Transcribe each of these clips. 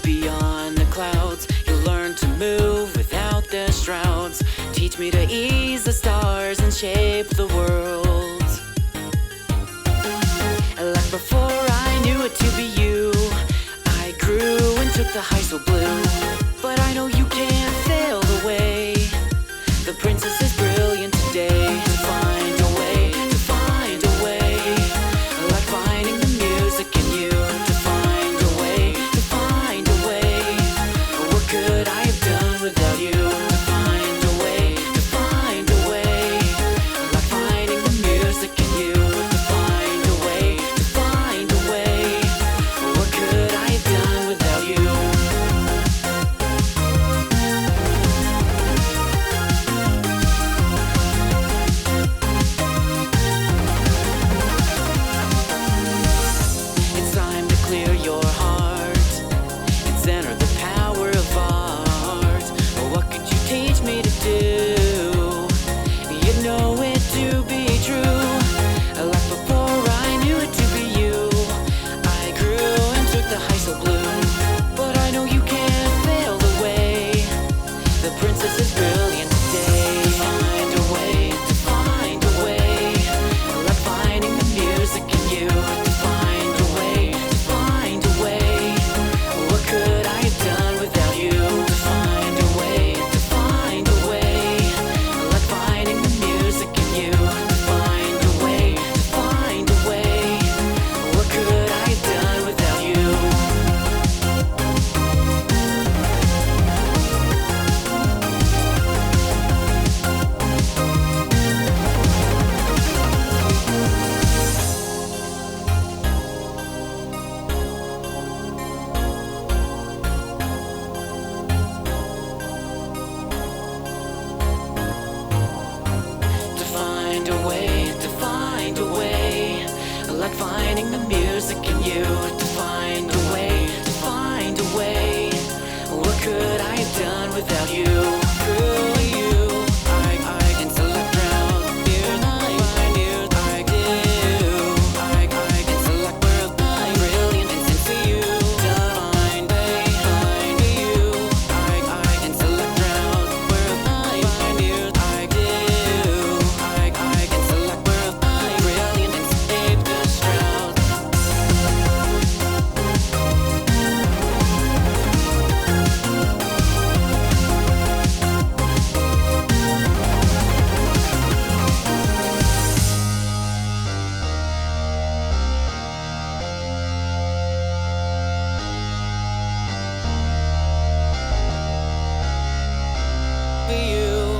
beyond the clouds. You'll learn to move without the shrouds. Teach me to ease the stars and shape the world. Like before I knew it to be you, I grew and took the high so blue. But I know you can't fail the way the princess is brilliant today. To find a way, to find a way, like finding the music in you. To find a way, to find a way, what could I have done without you? To find a way, to find a way, like finding the music in you. To find a way, to find a way, what could I have done without you? It's time to clear your heart and center the power of art. What could you teach me to do? You know it to be true. Like before I knew it to be you, I grew and took the high so blue. But I know you can't fail the way the princess is brilliant today. To find a way, to find a way, like finding the music in you. To find a way, to find a way, what could I have done without you? To find a way, to find a way, like finding the music in you. To find a way, to find a way, what could I have done without you? To find a way, to find a way, like finding the music in you. To find a way, to find a way, what could I have done without you? Through you, I can select drown. Here's find you, I do. I can select world, I'm brilliant and sing to you. Divine way, find you. I can select drown. World, I find you, I do. I can select world, I'm brilliant and save the shroud. For you.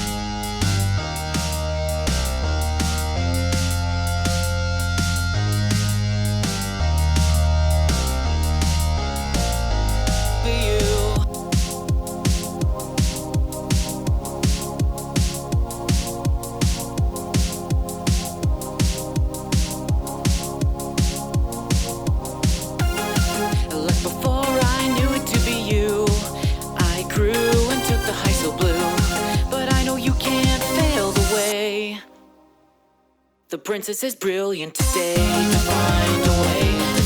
For you. Like before I knew it to be you, I grew and took the high so blue. But I know you can't fail the way the princess is brilliant today. To find a way,